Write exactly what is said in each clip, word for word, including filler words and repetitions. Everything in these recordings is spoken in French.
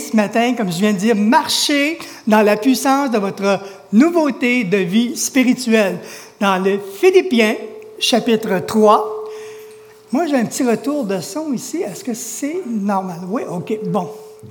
ce matin, comme je viens de dire, marchez dans la puissance de votre nouveauté de vie spirituelle. Dans le Philippiens, chapitre trois, moi j'ai un petit retour de son ici. Est-ce que c'est normal? Oui, OK, bon.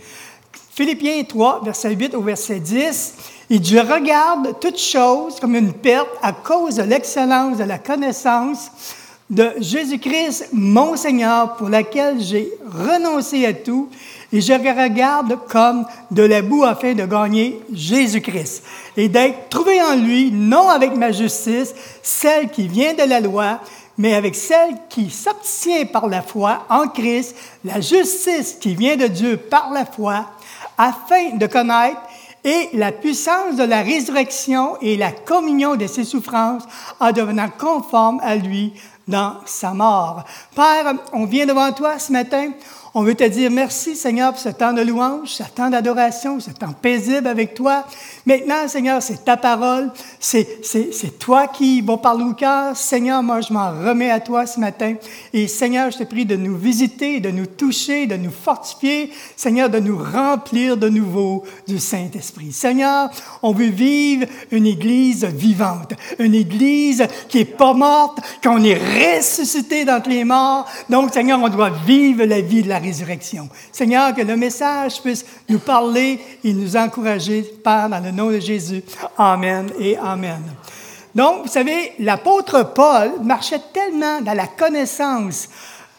Philippiens trois, verset huit au verset dix, il dit « Je regarde toutes choses comme une perte à cause de l'excellence de la connaissance de Jésus-Christ, mon Seigneur, pour laquelle j'ai renoncé à tout, et je regarde comme de la boue afin de gagner Jésus-Christ, et d'être trouvé en lui, non avec ma justice, celle qui vient de la loi, mais avec celle qui s'obtient par la foi en Christ, la justice qui vient de Dieu par la foi, afin de connaître et la puissance de la résurrection et la communion de ses souffrances en devenant conforme à lui dans sa mort. » Père, on vient devant toi ce matin. On veut te dire merci, Seigneur, pour ce temps de louange, ce temps d'adoration, ce temps paisible avec toi. Maintenant, Seigneur, c'est ta parole, c'est, c'est, c'est toi qui vas parler au cœur. Seigneur, moi, je m'en remets à toi ce matin. Et Seigneur, je te prie de nous visiter, de nous toucher, de nous fortifier. Seigneur, de nous remplir de nouveau du Saint-Esprit. Seigneur, on veut vivre une Église vivante, une Église qui n'est pas morte, qu'on est ressuscité d'entre les morts. Donc, Seigneur, on doit vivre la vie de la résurrection. Seigneur, que le message puisse nous parler et nous encourager, Père, dans le nom de Jésus. Amen et Amen. Donc, vous savez, l'apôtre Paul marchait tellement dans la connaissance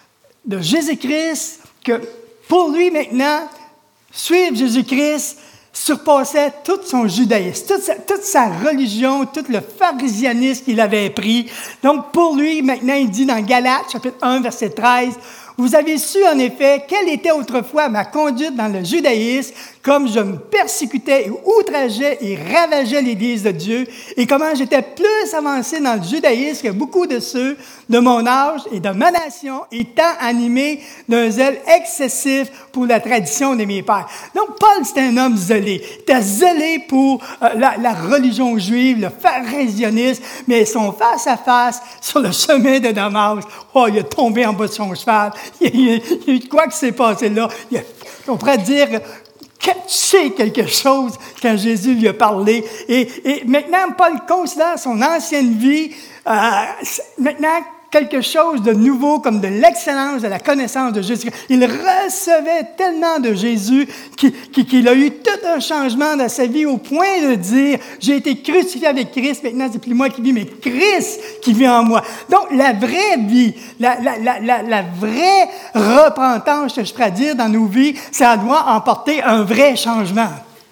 de Jésus-Christ que pour lui, maintenant, suivre Jésus-Christ surpassait tout son judaïsme, toute sa, toute sa religion, tout le pharisianisme qu'il avait pris. Donc, pour lui, maintenant, il dit dans Galates, chapitre un, verset treize, « Vous avez su, en effet, quelle était autrefois ma conduite dans le judaïsme, comme je me persécutais et outrageais et ravageais l'Église de Dieu, et comment j'étais plus avancé dans le judaïsme que beaucoup de ceux de mon âge et de ma nation, étant animés d'un zèle excessif pour la tradition de mes pères. » Donc, Paul, c'était un homme zélé. Il était zélé pour euh, la, la religion juive, le pharisianisme, mais son face-à-face sur le chemin de Damas, oh, il est tombé en bas de son cheval. Il y a, il y a quoi qui s'est passé là? Il a, on pourrait dire catché quelque chose quand Jésus lui a parlé. Et, et maintenant, Paul considère son ancienne vie, euh, maintenant, quelque chose de nouveau, comme de l'excellence de la connaissance de Jésus. Il recevait tellement de Jésus qu'il, qu'il a eu tout un changement dans sa vie au point de dire « J'ai été crucifié avec Christ, maintenant c'est plus moi qui vis, mais Christ qui vit en moi. » Donc, la vraie vie, la, la, la, la, la vraie repentance, je pourrais dire, dans nos vies, ça doit emporter un vrai changement.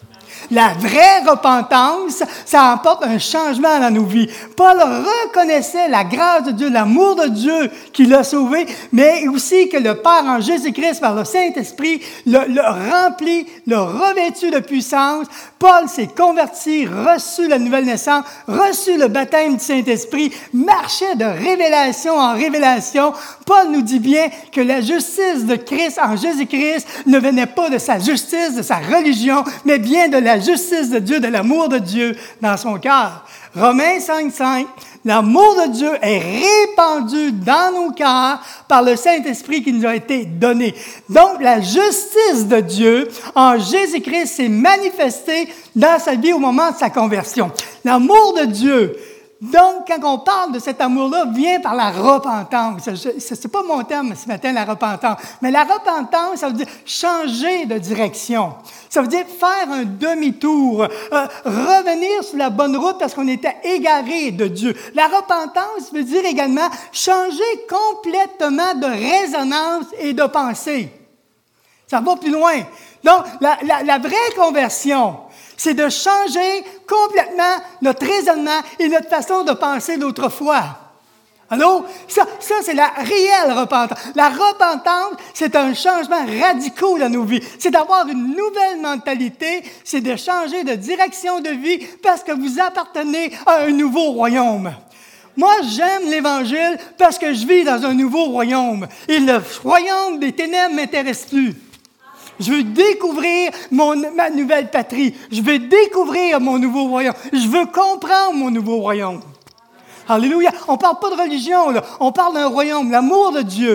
La vraie repentance, ça apporte un changement dans nos vies. Paul reconnaissait la grâce de Dieu, l'amour de Dieu qui l'a sauvé, mais aussi que le Père en Jésus-Christ, par le Saint-Esprit, le, le rempli, le revêtu de puissance. Paul s'est converti, reçu la nouvelle naissance, reçu le baptême du Saint-Esprit, marchait de révélation en révélation. Paul nous dit bien que la justice de Christ en Jésus-Christ ne venait pas de sa justice, de sa religion, mais bien de la justice de Dieu, de l'amour de Dieu dans son cœur. Romains cinq, cinq, l'amour de Dieu est répandu dans nos cœurs par le Saint-Esprit qui nous a été donné. Donc, la justice de Dieu en Jésus-Christ s'est manifestée dans sa vie au moment de sa conversion. L'amour de Dieu, donc, quand on parle de cet amour-là, vient par la repentance. Ce n'est pas mon terme ce matin, la repentance. Mais la repentance, ça veut dire changer de direction. Ça veut dire faire un demi-tour, euh, revenir sur la bonne route parce qu'on était égaré de Dieu. La repentance veut dire également changer complètement de résonance et de pensée. Ça va plus loin. Donc, la, la, la vraie conversion, c'est de changer complètement notre raisonnement et notre façon de penser d'autrefois. Allô? Ça, ça, c'est la réelle repentance. La repentance, c'est un changement radical dans nos vies. C'est d'avoir une nouvelle mentalité, c'est de changer de direction de vie parce que vous appartenez à un nouveau royaume. Moi, j'aime l'Évangile parce que je vis dans un nouveau royaume. Et le royaume des ténèbres ne m'intéresse plus. Je veux découvrir mon, ma nouvelle patrie. Je veux découvrir mon nouveau royaume. Je veux comprendre mon nouveau royaume. Alléluia. On ne parle pas de religion, là. On parle d'un royaume, l'amour de Dieu.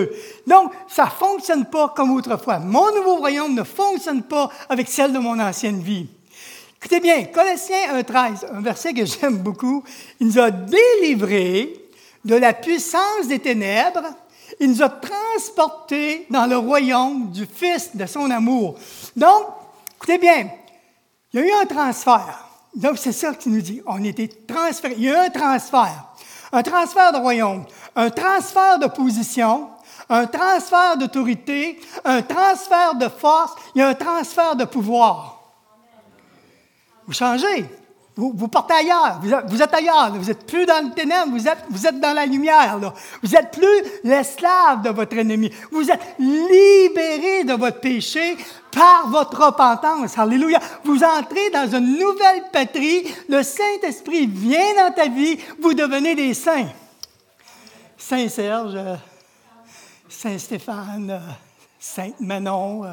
Donc, ça ne fonctionne pas comme autrefois. Mon nouveau royaume ne fonctionne pas avec celle de mon ancienne vie. Écoutez bien, Colossiens un treize, un verset que j'aime beaucoup, il nous a délivrés de la puissance des ténèbres, il nous a transportés dans le royaume du Fils de son amour. Donc, écoutez bien, il y a eu un transfert. Donc, c'est ça qu'il nous dit. On a été transférés. Il y a eu un transfert. Un transfert de royaume, un transfert de position, un transfert d'autorité, un transfert de force, il y a un transfert de pouvoir. Vous changez. Vous, vous partez ailleurs. Vous êtes, vous êtes ailleurs. Là. Vous n'êtes plus dans le ténèbre. Vous êtes, vous êtes dans la lumière. Là. Vous n'êtes plus l'esclave de votre ennemi. Vous êtes libéré de votre péché par votre repentance. Alléluia. Vous entrez dans une nouvelle patrie. Le Saint-Esprit vient dans ta vie. Vous devenez des saints. Saint-Serge, euh, Saint-Stéphane, euh, Sainte-Manon. Euh.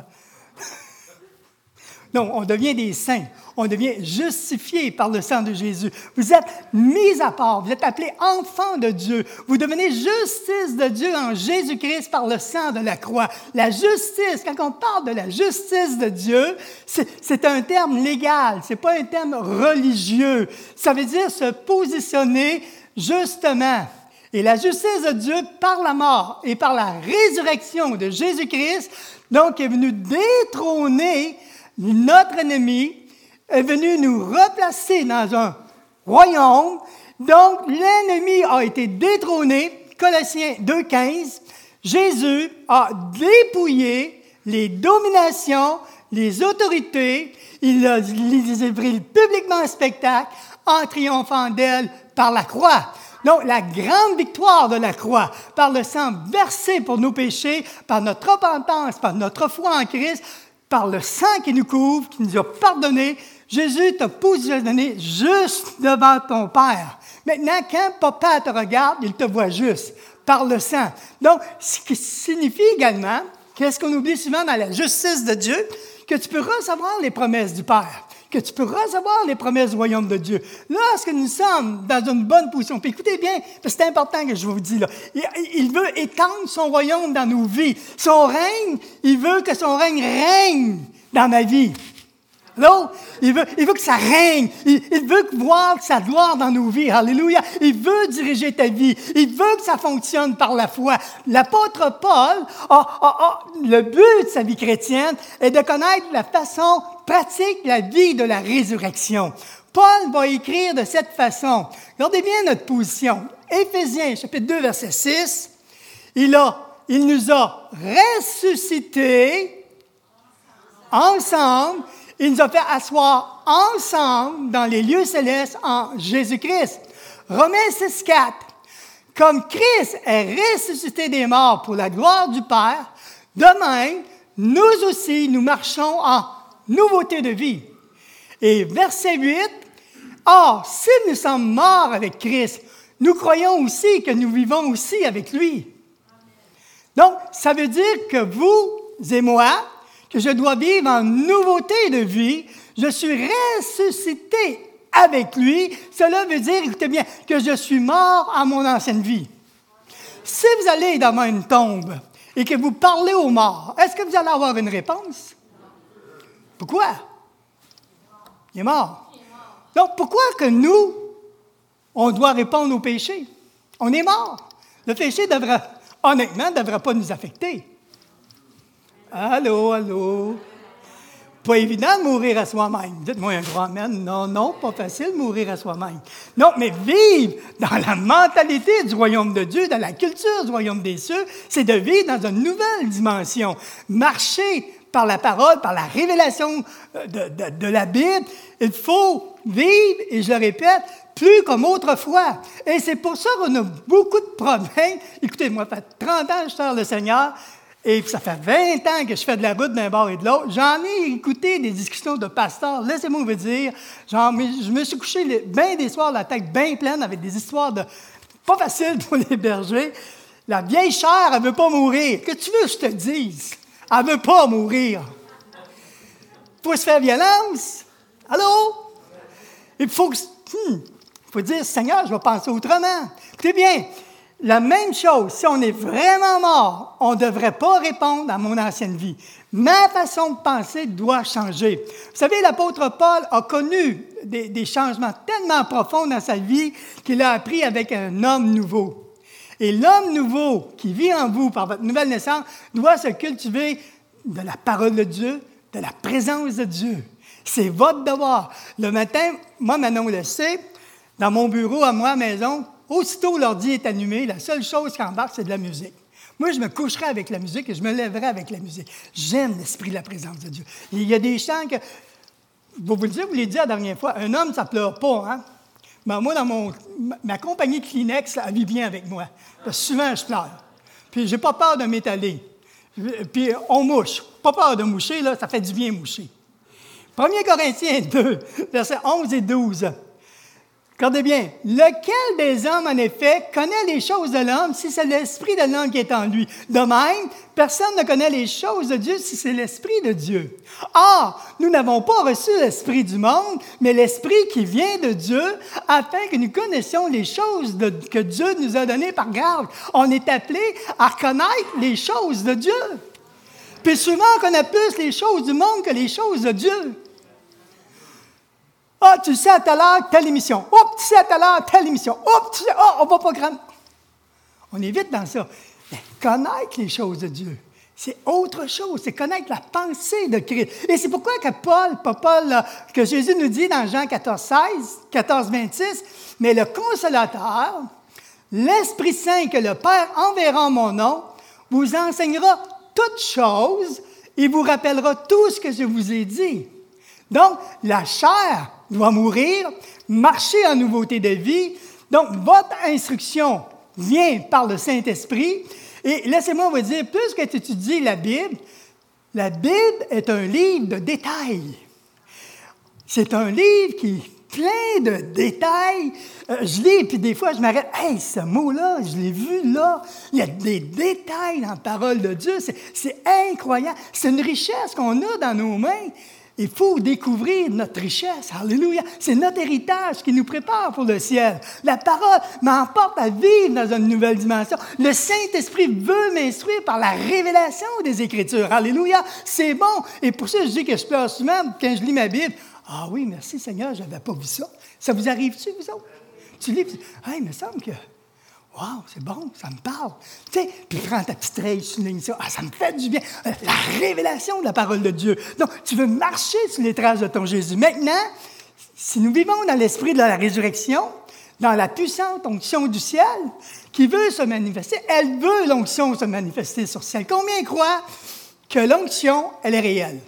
Non, on devient des saints. On devient justifié par le sang de Jésus. Vous êtes mis à part. Vous êtes appelés enfants de Dieu. Vous devenez justice de Dieu en Jésus-Christ par le sang de la croix. La justice, quand on parle de la justice de Dieu, c'est, c'est un terme légal. C'est pas un terme religieux. Ça veut dire se positionner justement. Et la justice de Dieu par la mort et par la résurrection de Jésus-Christ, donc, est venue détrôner notre ennemi, est venu nous replacer dans un royaume. Donc, l'ennemi a été détrôné. Colossiens deux quinze. Jésus a dépouillé les dominations, les autorités. Il a, les a pris publiquement en spectacle en triomphant d'elles par la croix. Donc, la grande victoire de la croix, par le sang versé pour nos péchés, par notre repentance, par notre foi en Christ, par le sang qui nous couvre, qui nous a pardonné, Jésus t'a positionné juste devant ton Père. Maintenant, quand Papa te regarde, il te voit juste par le sang. Donc, ce qui signifie également, qu'est-ce qu'on oublie souvent dans la justice de Dieu, que tu peux recevoir les promesses du Père, que tu peux recevoir les promesses du royaume de Dieu. Lorsque nous sommes dans une bonne position, puis écoutez bien, parce que c'est important que je vous dise là, il, il veut étendre son royaume dans nos vies. Son règne, il veut que son règne règne dans ma vie. Alors, il veut, il veut que ça règne. Il, il veut voir sa gloire dans nos vies. Alléluia. Il veut diriger ta vie. Il veut que ça fonctionne par la foi. L'apôtre Paul, a, a, a, le but de sa vie chrétienne est de connaître la façon pratique, la vie de la résurrection. Paul va écrire de cette façon. Regardez bien notre position. Éphésiens, chapitre deux, verset six. Il, a, il nous a ressuscités ensemble. Il nous a fait asseoir ensemble dans les lieux célestes en Jésus-Christ. Romains six quatre. Comme Christ est ressuscité des morts pour la gloire du Père, de même, nous aussi, nous marchons en nouveauté de vie. Et verset huit. Or, si nous sommes morts avec Christ, nous croyons aussi que nous vivons aussi avec lui. Donc, ça veut dire que vous et moi, que je dois vivre en nouveauté de vie. Je suis ressuscité avec lui. Cela veut dire, écoutez bien, que je suis mort à mon ancienne vie. Si vous allez devant une tombe et que vous parlez aux morts, est-ce que vous allez avoir une réponse? Pourquoi? Il est mort. Donc, pourquoi que nous, on doit répondre au péché? On est mort. Le péché devrait, honnêtement, ne devrait pas nous affecter. Allô, allô. Pas évident de mourir à soi-même. Dites-moi un grand amen. Non, non, pas facile de mourir à soi-même. Non, mais vivre dans la mentalité du royaume de Dieu, dans la culture du royaume des cieux, c'est de vivre dans une nouvelle dimension. Marcher par la parole, par la révélation de, de, de la Bible. Il faut vivre, et je le répète, plus comme autrefois. Et c'est pour ça qu'on a beaucoup de problèmes. Écoutez, moi, ça fait trente ans que je sers le Seigneur. Et ça fait vingt ans que je fais de la route d'un bord et de l'autre. J'en ai écouté des discussions de pasteurs. Laissez-moi vous dire, genre, je me suis couché les, bien des soirs la tête bien pleine avec des histoires de pas faciles pour les bergers. La vieille chair, elle ne veut pas mourir. Que tu veux que je te dise? Elle ne veut pas mourir. Il faut se faire violence. Allô? Il faut, que, hmm, faut dire, Seigneur, je vais penser autrement. Écoutez bien, la même chose, si on est vraiment mort, on ne devrait pas répondre à mon ancienne vie. Ma façon de penser doit changer. Vous savez, l'apôtre Paul a connu des, des changements tellement profonds dans sa vie qu'il a appris avec un homme nouveau. Et l'homme nouveau qui vit en vous par votre nouvelle naissance doit se cultiver de la parole de Dieu, de la présence de Dieu. C'est votre devoir. Le matin, moi, Manon le sait, dans mon bureau, à moi, à la maison, aussitôt l'ordi est allumé, la seule chose qui embarque, c'est de la musique. Moi, je me coucherai avec la musique et je me lèverai avec la musique. J'aime l'esprit de la présence de Dieu. Il y a des chants que, je vais vous le dire, vous l'avez dit la dernière fois, un homme, ça ne pleure pas, hein? Mais moi, dans mon, ma compagnie Kleenex, elle vit bien avec moi. Parce que souvent, je pleure. Puis, j'ai pas peur de m'étaler. Puis, on mouche. Pas peur de moucher, là, ça fait du bien moucher. premier Corinthiens deux, versets onze et douze. Regardez bien. Lequel des hommes, en effet, connaît les choses de l'homme si c'est l'esprit de l'homme qui est en lui? De même, personne ne connaît les choses de Dieu si c'est l'esprit de Dieu. Or, nous n'avons pas reçu l'esprit du monde, mais l'esprit qui vient de Dieu, afin que nous connaissions les choses de, que Dieu nous a données par grâce. On est appelé à connaître les choses de Dieu. Puis souvent, on connaît plus les choses du monde que les choses de Dieu. Ah, tu sais à telle heure, telle émission. Oh, tu sais à telle heure, telle émission. Oh, tu sais, oh, on va pas grand. On est vite dans ça. Mais connaître les choses de Dieu, c'est autre chose. C'est connaître la pensée de Christ. Et c'est pourquoi que Paul, pas Paul, que Jésus nous dit dans Jean quatorze, seize, quatorze, vingt-six, mais le Consolateur, l'Esprit Saint que le Père enverra en mon nom, vous enseignera toutes choses et vous rappellera tout ce que je vous ai dit. Donc, la chair doit mourir, marcher en nouveauté de vie. Donc, votre instruction vient par le Saint-Esprit. Et laissez-moi vous dire, plus que tu étudies la Bible, la Bible est un livre de détails. C'est un livre qui est plein de détails. Euh, je lis, puis des fois, je m'arrête. « Hey, ce mot-là, je l'ai vu là. » Il y a des détails dans la parole de Dieu. C'est, c'est incroyable. C'est une richesse qu'on a dans nos mains. Il faut découvrir notre richesse. Alléluia. C'est notre héritage qui nous prépare pour le ciel. La parole m'emporte à vivre dans une nouvelle dimension. Le Saint-Esprit veut m'instruire par la révélation des Écritures. Alléluia. C'est bon. Et pour ça, je dis que je pleure souvent quand je lis ma Bible. Ah oui, merci Seigneur, je n'avais pas vu ça. Ça vous arrive-tu, vous autres? Tu lis, puis, hey, il me semble que... Wow, c'est bon, ça me parle. Tu sais, puis prends ta petite règle, souligne ça. Ah, ça me fait du bien. La révélation de la parole de Dieu. Donc, tu veux marcher sur les traces de ton Jésus. Maintenant, si nous vivons dans l'esprit de la résurrection, dans la puissante onction du ciel, qui veut se manifester, elle veut l'onction se manifester sur le ciel. Combien croient que l'onction, elle est réelle?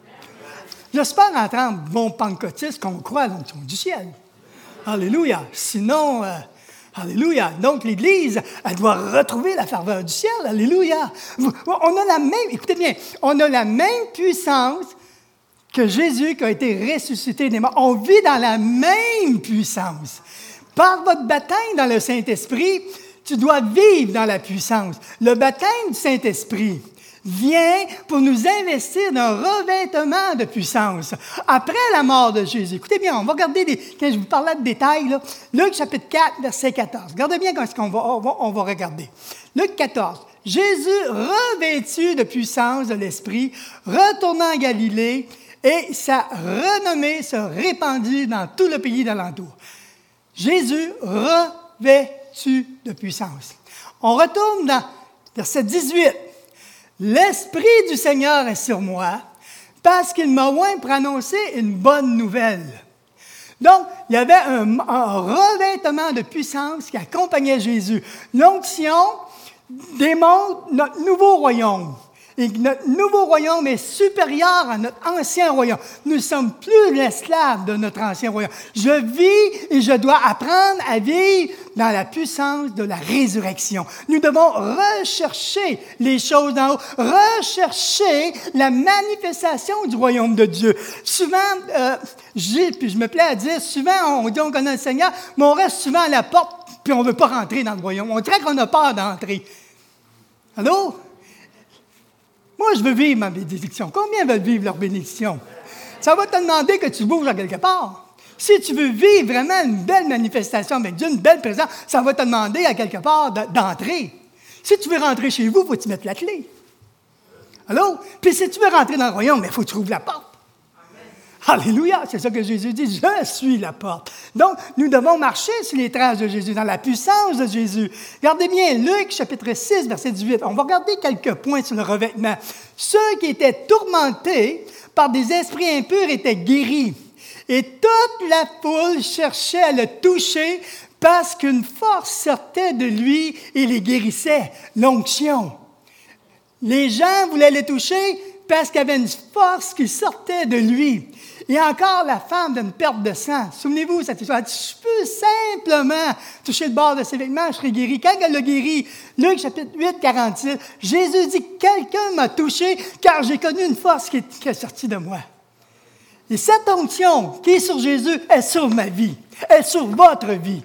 J'espère en tant que bon pentecôtiste qu'on croit à l'onction du ciel. Alléluia. Sinon... Euh, Alléluia. Donc, l'Église, elle doit retrouver la ferveur du ciel. Alléluia. On a la même, écoutez bien, on a la même puissance que Jésus qui a été ressuscité des morts. On vit dans la même puissance. Par votre baptême dans le Saint-Esprit, tu dois vivre dans la puissance. Le baptême du Saint-Esprit vient pour nous investir d'un revêtement de puissance. Après la mort de Jésus, écoutez bien, on va regarder, des, quand je vous parlais de détails, là, Luc chapitre quatre, verset quatorze. Regardez bien quand on va, on va, on va regarder. Luc quatorze. Jésus, revêtu de puissance de l'Esprit, retourna en Galilée et sa renommée se répandit dans tout le pays d'alentour. Jésus, revêtu de puissance. On retourne dans verset dix-huit. L'Esprit du Seigneur est sur moi parce qu'il m'a oint pour annoncer une bonne nouvelle. Donc, il y avait un, un revêtement de puissance qui accompagnait Jésus. L'onction démontre notre nouveau royaume. Et notre nouveau royaume est supérieur à notre ancien royaume. Nous ne sommes plus l'esclave de notre ancien royaume. Je vis et je dois apprendre à vivre dans la puissance de la résurrection. Nous devons rechercher les choses d'en haut, rechercher la manifestation du royaume de Dieu. Souvent, euh, j'ai, puis je me plais à dire, souvent on dit on connaît le Seigneur, mais on reste souvent à la porte puis on ne veut pas rentrer dans le royaume. On dirait qu'on a peur d'entrer. Allô? Moi, je veux vivre ma bénédiction. Combien veulent vivre leur bénédiction? Ça va te demander que tu bouges à quelque part. Si tu veux vivre vraiment une belle manifestation avec Dieu, une belle présence, ça va te demander à quelque part d'entrer. Si tu veux rentrer chez vous, il faut que tu mettes la clé. Allô? Puis si tu veux rentrer dans le royaume, il faut que tu ouvres la porte. Alléluia! C'est ça que Jésus dit, je suis la porte. Donc, nous devons marcher sur les traces de Jésus, dans la puissance de Jésus. Regardez bien, Luc, chapitre six, verset dix-huit. On va regarder quelques points sur le revêtement. Ceux qui étaient tourmentés par des esprits impurs étaient guéris. Et toute la foule cherchait à le toucher parce qu'une force sortait de lui et les guérissait. L'onction. Les gens voulaient le toucher parce qu'il y avait une force qui sortait de lui. Et encore la femme d'une perte de sang. Souvenez-vous, cette histoire. Elle dit, je peux simplement toucher le bord de ses vêtements, je serai guéri. Quand elle l'a guéri, Luc chapitre huit, quarante-six, Jésus dit, quelqu'un m'a touché car j'ai connu une force qui est, qui est sortie de moi. Et cette onction qui est sur Jésus est sur ma vie, est sur votre vie.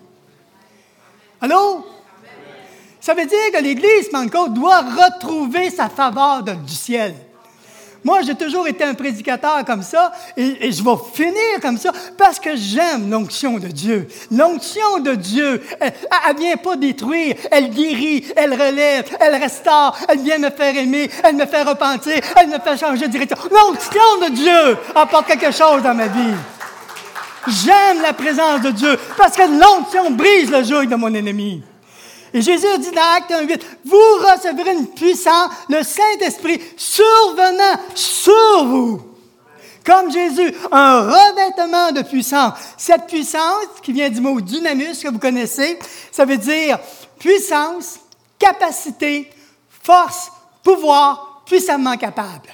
Allô? Ça veut dire que l'Église Pentecôte doit retrouver sa faveur de, du ciel. Moi, j'ai toujours été un prédicateur comme ça, et, et je vais finir comme ça, parce que j'aime l'onction de Dieu. L'onction de Dieu, elle ne vient pas détruire, elle guérit, elle relève, elle restaure, elle vient me faire aimer, elle me fait repentir, elle me fait changer de direction. L'onction de Dieu apporte quelque chose dans ma vie. J'aime la présence de Dieu, parce que l'onction brise le joug de mon ennemi. Et Jésus dit dans Acte un huit, « Vous recevrez une puissance, le Saint-Esprit, survenant sur vous. » Comme Jésus, un revêtement de puissance. Cette puissance, qui vient du mot « dynamus » que vous connaissez, ça veut dire puissance, capacité, force, pouvoir, puissamment capable.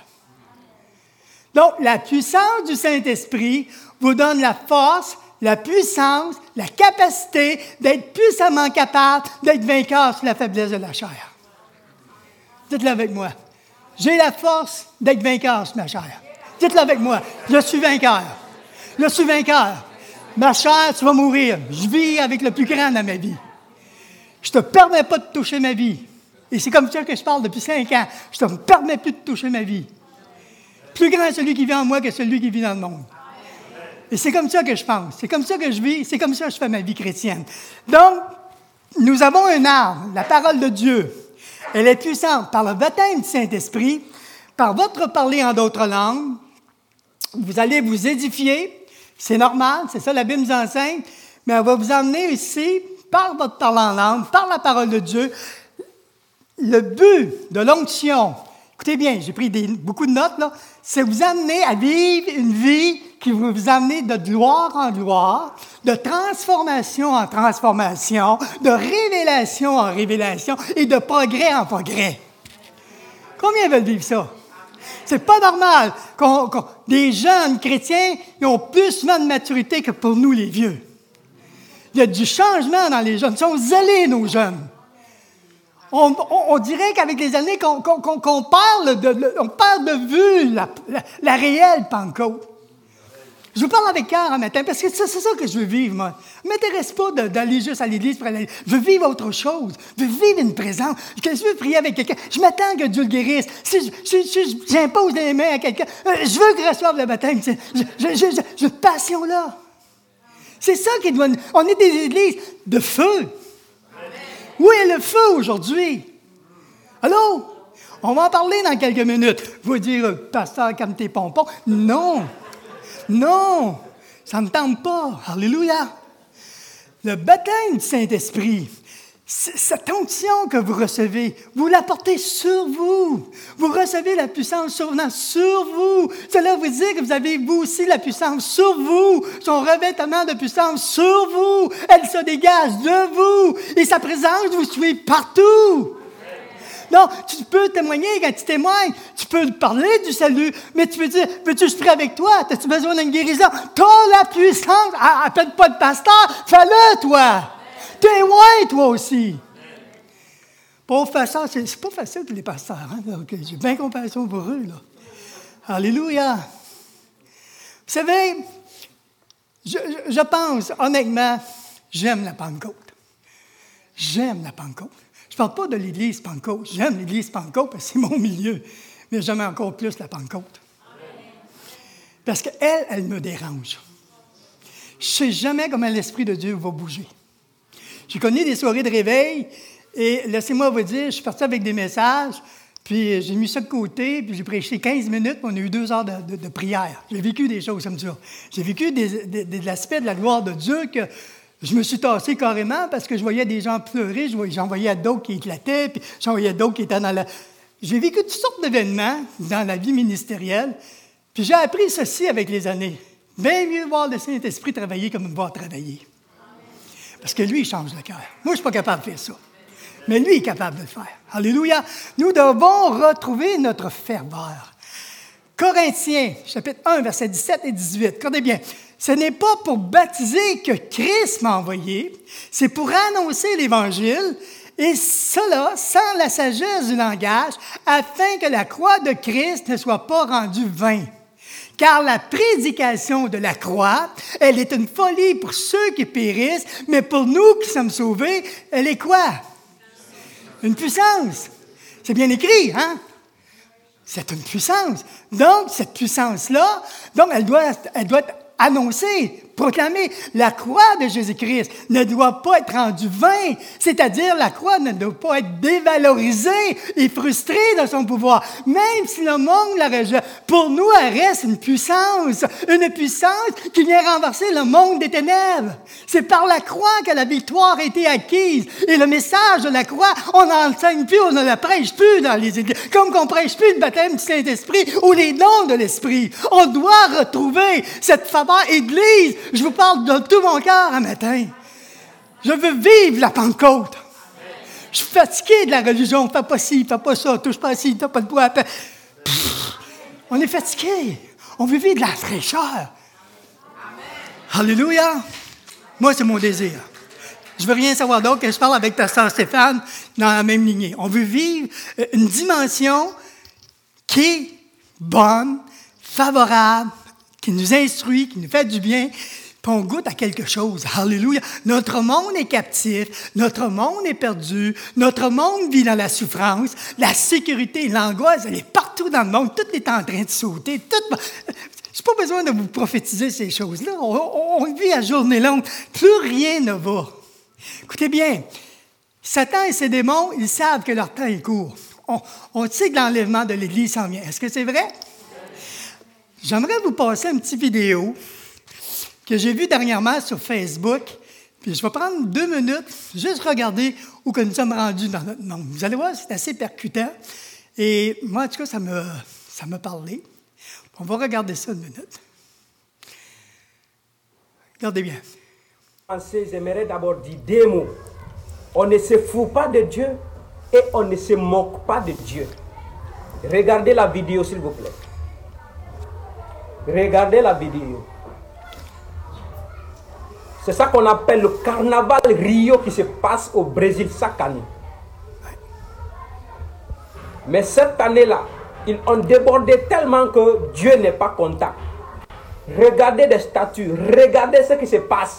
Donc, la puissance du Saint-Esprit vous donne la force, la puissance, la capacité d'être puissamment capable d'être vainqueur sur la faiblesse de la chair. Dites-le avec moi. J'ai la force d'être vainqueur sur ma chair. Dites-le avec moi. Je suis vainqueur. Je suis vainqueur. Ma chair, tu vas mourir. Je vis avec le plus grand dans ma vie. Je ne te permets pas de toucher ma vie. Et c'est comme ça que je parle depuis cinq ans. Je ne te permets plus de toucher ma vie. Plus grand est celui qui vit en moi que celui qui vit dans le monde. Et c'est comme ça que je pense, c'est comme ça que je vis, c'est comme ça que je fais ma vie chrétienne. Donc, nous avons une arme, la parole de Dieu. Elle est puissante par le baptême du Saint-Esprit, par votre parler en d'autres langues. Vous allez vous édifier, c'est normal, c'est ça la Bible nous enseigne, mais elle va vous emmener ici, par votre parler en langue, par la parole de Dieu. Le but de l'onction, écoutez bien, j'ai pris des, beaucoup de notes, là, c'est vous amener à vivre une vie qui va vous amener de gloire en gloire, de transformation en transformation, de révélation en révélation et de progrès en progrès. Combien veulent vivre ça? C'est pas normal qu'on, qu'on, des jeunes chrétiens ils ont plus souvent de maturité que pour nous, les vieux. Il y a du changement dans les jeunes. Ils sont zélés, nos jeunes. On, on, on dirait qu'avec les années, qu'on, qu'on, qu'on parle de, on perd de vue la, la, la réelle Pentecôte. Je vous parle avec cœur un matin, parce que c'est, c'est ça que je veux vivre, moi. Ne m'intéresse pas de, d'aller juste à l'église pour aller. Je veux vivre autre chose. Je veux vivre une présence. Je veux prier avec quelqu'un. Je m'attends que Dieu le guérisse. Si, si, si j'impose les mains à quelqu'un, je veux qu'il reçoive le baptême. Je, je, je, je, je passion-là. C'est ça qui doit... On est des églises de feu. Où est le feu aujourd'hui? Allô? On va en parler dans quelques minutes. Vous dire, pasteur, comme tes pompons. Non. Non. Ça ne me tente pas. Alléluia. Le baptême du Saint-Esprit, cette onction que vous recevez, vous la portez sur vous. Vous recevez la puissance survenant sur vous. Cela veut dire que vous avez, vous aussi, la puissance sur vous. Son revêtement de puissance sur vous. Elle se dégage de vous. Et sa présence vous suit partout. Donc, tu peux témoigner quand tu témoignes. Tu peux parler du salut, mais tu peux dire, veux-tu que je prie avec toi? As-tu besoin d'une guérison? T'as la puissance. Appelle pas de pasteur. Fais-le, toi. Témoigne, toi aussi. Pour faire ça, c'est, c'est pas facile pour les pasteurs. Hein? Donc, j'ai bien compassion pour eux. Là. Alléluia. Vous savez, je, je, je pense, honnêtement, j'aime la Pentecôte. J'aime la Pentecôte. Je ne parle pas de l'Église Pentecôte. J'aime l'Église Pentecôte parce que c'est mon milieu. Mais j'aime encore plus la Pentecôte. Parce qu'elle, elle me dérange. je ne sais jamais comment l'Esprit de Dieu va bouger. J'ai connu des soirées de réveil et laissez-moi vous dire, je suis parti avec des messages, puis j'ai mis ça de côté, puis j'ai prêché quinze minutes, puis on a eu deux heures de, de, de prière. J'ai vécu des choses comme ça. J'ai vécu des, des, de l'aspect de la gloire de Dieu que je me suis tassé carrément parce que je voyais des gens pleurer, j'en voyais d'autres qui éclataient, puis j'en voyais d'autres qui étaient dans la... J'ai vécu toutes sortes d'événements dans la vie ministérielle, puis j'ai appris ceci avec les années. Bien mieux voir le Saint-Esprit travailler comme me voir travailler. Parce que lui, il change le cœur. Moi, je ne suis pas capable de faire ça. Mais lui est capable de le faire. Alléluia. Nous devons retrouver notre ferveur. Corinthiens, chapitre un, versets dix-sept et dix-huit. Regardez bien. Ce n'est pas pour baptiser que Christ m'a envoyé, c'est pour annoncer l'Évangile, et cela sans la sagesse du langage, afin que la croix de Christ ne soit pas rendue vaine. Car la prédication de la croix, elle est une folie pour ceux qui périssent, mais pour nous qui sommes sauvés, elle est quoi? Une puissance. C'est bien écrit, hein? C'est une puissance. Donc, cette puissance-là, donc elle doit, elle doit être annoncée, proclamée. La croix de Jésus-Christ ne doit pas être rendue vaine, c'est-à-dire la croix ne doit pas être dévalorisée et frustrée dans son pouvoir, même si le monde la rejette. Pour nous, elle reste une puissance, une puissance qui vient renverser le monde des ténèbres. C'est par la croix que la victoire a été acquise. Et le message de la croix, on n'enseigne plus, on ne la prêche plus dans les églises, comme qu'on ne prêche plus le baptême du Saint-Esprit ou les dons de l'Esprit. On doit retrouver cette faveur. Église, je vous parle de tout mon cœur un matin. Je veux vivre la Pentecôte. Je suis fatigué de la religion. Fais pas ci, fais pas ça, touche pas ci, t'as pas de bois. Pff, on est fatigué. On veut vivre de la fraîcheur. Alléluia. Moi, c'est mon désir. Je veux rien savoir d'autre que je parle avec ta sœur Stéphane dans la même lignée. On veut vivre une dimension qui est bonne, favorable, qui nous instruit, qui nous fait du bien, puis on goûte à quelque chose. Alléluia. Notre monde est captif, notre monde est perdu, notre monde vit dans la souffrance, la sécurité, l'angoisse, elle est partout dans le monde, tout est en train de sauter. Tout... Je n'ai pas besoin de vous prophétiser ces choses-là. On, on, on vit à journée longue. Plus rien ne va. Écoutez bien, Satan et ses démons, ils savent que leur temps est court. On, on sait que l'enlèvement de l'Église s'en vient. Est-ce que c'est vrai? J'aimerais vous passer une petite vidéo que j'ai vue dernièrement sur Facebook. Puis je vais prendre deux minutes, juste regarder où que nous sommes rendus dans notre monde. Vous allez voir, c'est assez percutant. Et moi, en tout cas, ça m'a, ça m'a parlé. On va regarder ça une minute. Regardez bien. J'aimerais d'abord dire deux mots. On ne se fout pas de Dieu et on ne se moque pas de Dieu. Regardez la vidéo, s'il vous plaît. Regardez la vidéo. C'est ça qu'on appelle le carnaval Rio qui se passe au Brésil chaque année. Mais cette année-là, ils ont débordé tellement que Dieu n'est pas content. Regardez des statues, regardez ce qui se passe.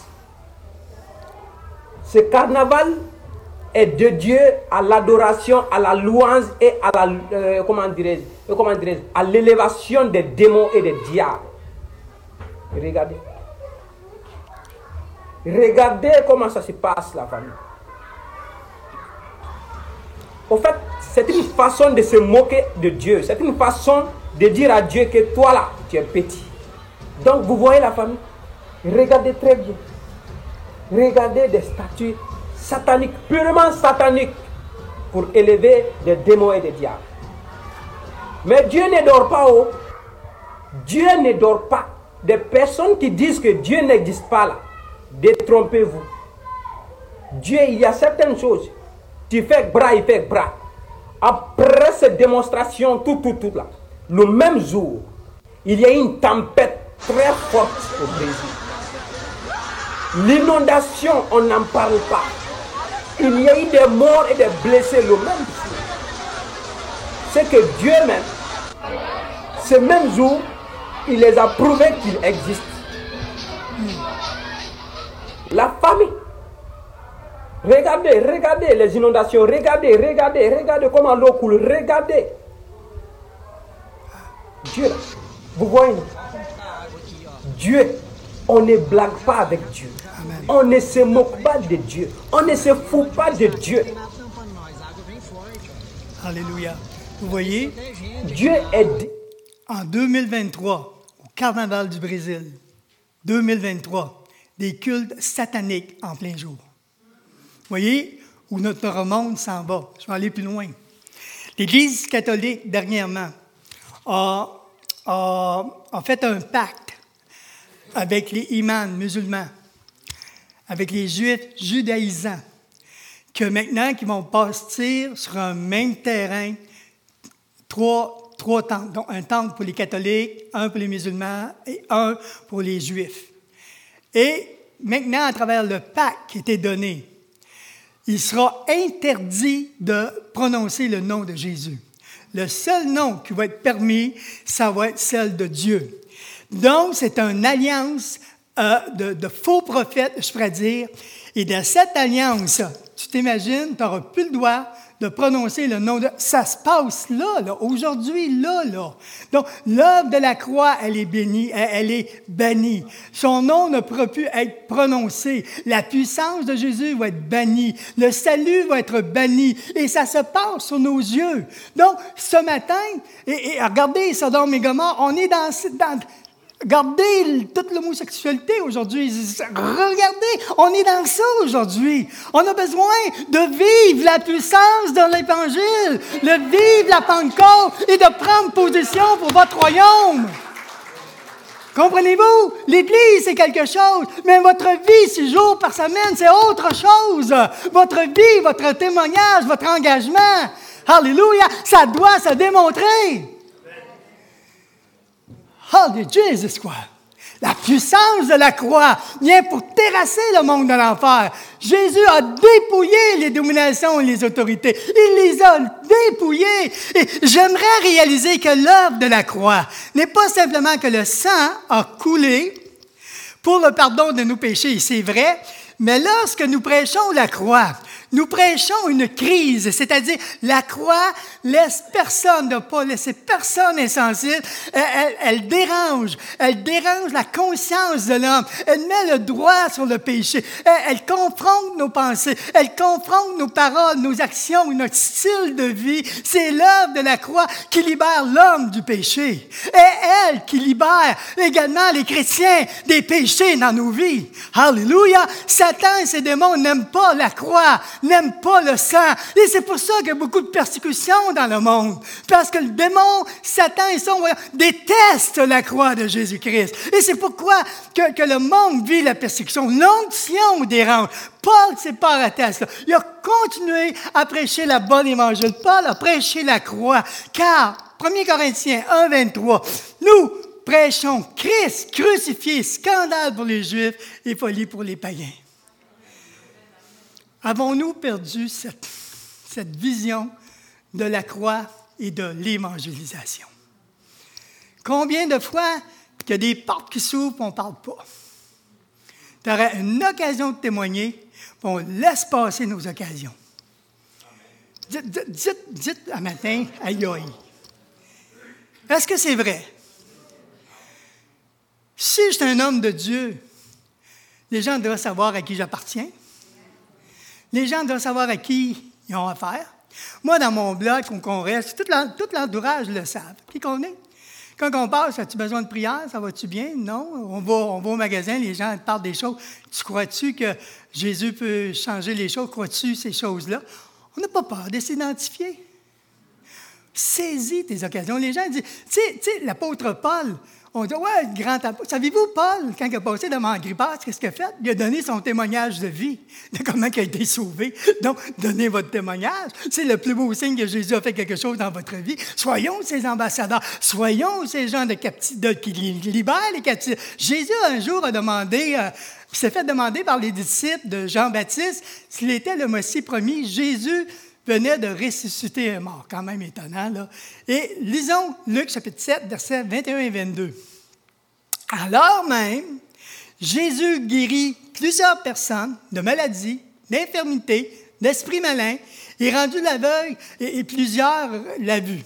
Ce carnaval est de Dieu à l'adoration, à la louange et à la, euh, comment dirais-je, comment dirais-je, à l'élévation des démons et des diables. Regardez. Regardez comment ça se passe, la famille. En fait, c'est une façon de se moquer de Dieu. C'est une façon de dire à Dieu que toi là, tu es petit. Donc vous voyez la famille. Regardez très bien. Regardez des statues sataniques, purement sataniques, pour élever des démons et des diables. Mais Dieu ne dort pas haut. Dieu ne dort pas. Des personnes qui disent que Dieu n'existe pas là, détrompez-vous. Dieu, il y a certaines choses. Tu fais bras, il fait bras. Après cette démonstration, tout, tout, tout là, le même jour, il y a une tempête très forte au Brésil. L'inondation, on n'en parle pas. Il y a eu des morts et des blessés le même jour. C'est que Dieu même, ce même jour, il les a prouvés qu'il existe. La famille. Regardez, regardez les inondations. Regardez, regardez, regardez comment l'eau coule. Regardez. Dieu là. Vous voyez? Dieu. On ne blague pas avec Dieu. Amen. On ne se moque pas de Dieu. On ne se fout pas de Dieu. Alléluia. Vous voyez, Dieu est... en deux mille vingt-trois, au Carnaval du Brésil, deux mille vingt-trois, des cultes sataniques en plein jour. Vous voyez où notre monde s'en va. Je vais aller plus loin. L'Église catholique, dernièrement, a, a, a fait un pacte avec les imams musulmans, avec les juifs judaïsants, que maintenant, qu'ils vont bâtir sur un même terrain trois, trois temples, donc un temple pour les catholiques, un pour les musulmans et un pour les juifs. Et maintenant, à travers le pacte qui était donné, il sera interdit de prononcer le nom de Jésus. Le seul nom qui va être permis, ça va être celle de Dieu. Donc, c'est une alliance euh, de, de faux prophètes, je pourrais dire. Et dans cette alliance, tu t'imagines, tu n'auras plus le droit de prononcer le nom de... Ça se passe là, là aujourd'hui, là, là. Donc, l'œuvre de la croix, elle est bénie, elle, elle est bannie. Son nom ne pourra plus être prononcé. La puissance de Jésus va être bannie. Le salut va être banni. Et ça se passe sur nos yeux. Donc, ce matin, et, et regardez, Sodome et Gomorrhe, on est dans... dans Regardez toute l'homosexualité aujourd'hui. Regardez, on est dans ça aujourd'hui. On a besoin de vivre la puissance de l'Évangile, de vivre la Pentecôte et de prendre position pour votre royaume. Comprenez-vous? L'Église, c'est quelque chose, mais votre vie, six jours par semaine, c'est autre chose. Votre vie, votre témoignage, votre engagement, alléluia, ça doit se démontrer. Hallelujah, Jésus, quoi. La puissance de la croix vient pour terrasser le monde de l'enfer. Jésus a dépouillé les dominations et les autorités. Il les a dépouillées. Et j'aimerais réaliser que l'œuvre de la croix n'est pas simplement que le sang a coulé pour le pardon de nos péchés, c'est vrai, mais lorsque nous prêchons la croix, nous prêchons une crise, c'est-à-dire la croix laisse personne, ne pas laisser personne insensible. Elle, elle, elle dérange, elle dérange la conscience de l'homme. Elle met le doigt sur le péché. Elle, elle confronte nos pensées, elle confronte nos paroles, nos actions, notre style de vie. C'est l'œuvre de la croix qui libère l'homme du péché. Et elle qui libère également les chrétiens des péchés dans nos vies. Alléluia! Satan et ses démons n'aiment pas la croix, n'aiment pas le sang. Et c'est pour ça qu'il y a beaucoup de persécutions dans le monde. Parce que le démon, Satan et son royaume détestent la croix de Jésus-Christ. Et c'est pourquoi que, que le monde vit la persécution. L'onction dérange. Paul s'est pas arrêté à cela. Il a continué à prêcher la bonne évangile. Paul a prêché la croix. Car, premier Corinthiens un, vingt-trois, nous prêchons Christ crucifié, scandale pour les Juifs et folie pour les païens. Avons-nous perdu cette, cette vision de la croix et de l'évangélisation? Combien de fois il y a des portes qui s'ouvrent et on ne parle pas? Tu aurais une occasion de témoigner, puis on laisse passer nos occasions. Dites, dites, dites, dites un matin, aïe aïe. Est-ce que c'est vrai? Si je suis un homme de Dieu, les gens doivent savoir à qui j'appartiens. Les gens doivent savoir à qui ils ont affaire. Moi, dans mon blog, qu'on reste, tout l'entourage le savent. Qui qu'on est? Quand on passe, as-tu besoin de prière? Ça va-tu bien? Non. On va, on va au magasin, les gens te parlent des choses. Tu crois-tu que Jésus peut changer les choses? Crois-tu ces choses-là? On n'a pas peur de s'identifier. Saisis tes occasions. Les gens disent, tu sais, l'apôtre Paul, on dit, ouais, grand apôtre. Savez-vous, Paul, quand il a passé devant Agrippa, qu'est-ce qu'il a fait? Il a donné son témoignage de vie, de comment il a été sauvé. Donc, donnez votre témoignage. C'est le plus beau signe que Jésus a fait quelque chose dans votre vie. Soyons ses ambassadeurs. Soyons ces gens de capti- de, qui libèrent les captifs. Jésus, un jour, a demandé, euh, il s'est fait demander par les disciples de Jean-Baptiste s'il était le Messie promis. Jésus venait de ressusciter un mort. Quand même étonnant, là. Et lisons Luc chapitre sept, versets vingt et un et vingt-deux. Alors même, Jésus guérit plusieurs personnes de maladies, d'infirmités, d'esprits malins, et rendu l'aveugle, et, et plusieurs l'a vu.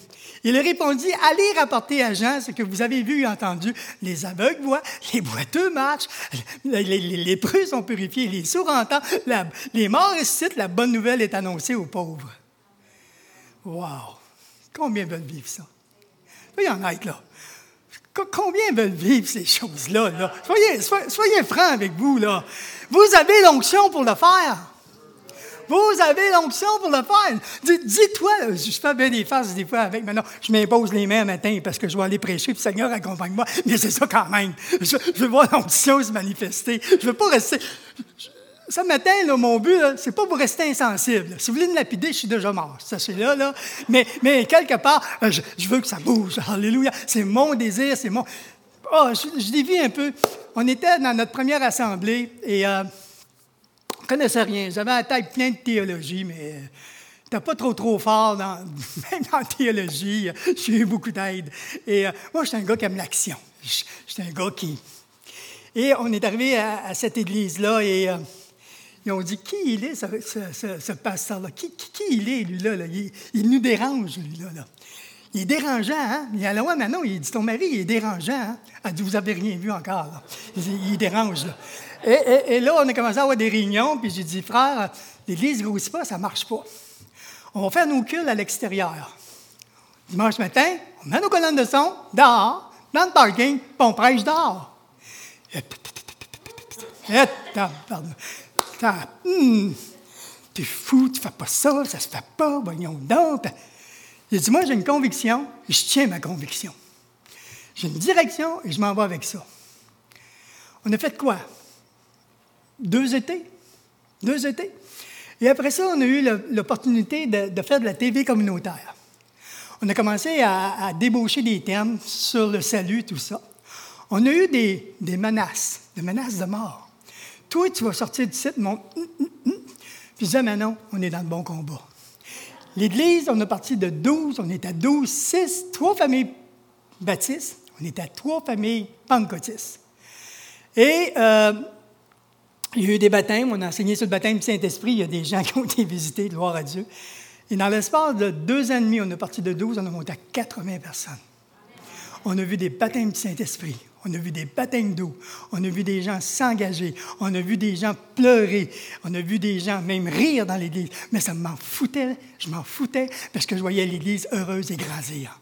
Il leur répondit, « Allez rapporter à Jean ce que vous avez vu et entendu. Les aveugles voient, les boiteux marchent, les, les, les lépreux sont purifiés, les sourds entendent, la, les morts ressuscitent, la bonne nouvelle est annoncée aux pauvres. » Wow! Combien veulent vivre ça? Il y en a là. Combien veulent vivre ces choses-là? Là? Soyez, soyez, soyez francs avec vous, là. Vous avez l'onction pour le faire. Vous avez l'onction pour le faire. Dis, dis-toi, je fais bien des faces des fois avec, maintenant, je m'impose les mains un matin parce que je vais aller prêcher, puis Seigneur, accompagne-moi. Mais c'est ça quand même. Je, je veux voir l'onction se manifester. Je ne veux pas rester... Je, ce matin, là, mon but, là, c'est pas pour rester insensible. Si vous voulez me lapider, je suis déjà mort. Sachez-là, là. Mais, mais quelque part, je, je veux que ça bouge. Alléluia. C'est mon désir, c'est mon... Oh, je, je dévie un peu. On était dans notre première assemblée et euh, on ne connaissait rien. J'avais la tête pleine de théologie, mais euh, t'es pas trop, trop fort, dans, même en théologie. J'ai eu beaucoup d'aide. Et euh, moi, j'étais un gars qui aime l'action. J'étais un gars qui... Et on est arrivé à, à cette église-là et... Euh, Ils ont dit, qui il est, ce, ce, ce, ce pasteur-là? Qui, qui, qui il est, lui-là? Là? Il, il nous dérange, lui-là. Là. Il est dérangeant, hein? Il a la ouais, mais non, il dit, ton mari, il est dérangeant, hein? Elle dit, vous n'avez rien vu encore, là. Il, il dérange, là. Et, et, et là, on a commencé à avoir des réunions, puis j'ai dit, frère, l'Église ne grossit pas, ça ne marche pas. On va faire nos cultes à l'extérieur. Dimanche matin, on met nos colonnes de son, dehors, dans le parking, puis on prêche dehors. Et, et, pardon. Hum, t'es fou, tu fais pas ça, ça se fait pas, voyons donc. J'ai dit, moi, j'ai une conviction, et je tiens ma conviction. J'ai une direction, et je m'en vais avec ça. On a fait quoi? Deux étés. Deux étés. Et après ça, on a eu le, l'opportunité de, de faire de la T V communautaire. On a commencé à, à débaucher des thèmes sur le salut, tout ça. On a eu des, des menaces, des menaces de mort. Toi, tu vas sortir du site, mon... Puis je disais, mais non, on est dans le bon combat. L'Église, on est parti de douze, on est à douze, six, trois familles baptistes, on est à trois familles pentecôtistes. Et euh, il y a eu des baptêmes, on a enseigné sur le baptême du Saint-Esprit, il y a des gens qui ont été visités, gloire à Dieu. Et dans l'espace de deux ans et demi, on est parti de douze, on a monté à quatre-vingts personnes. On a vu des baptêmes du Saint-Esprit. On a vu des baptêmes d'eau. On a vu des gens s'engager. On a vu des gens pleurer. On a vu des gens même rire dans l'Église. Mais ça m'en foutait. Je m'en foutais parce que je voyais l'Église heureuse et grandir.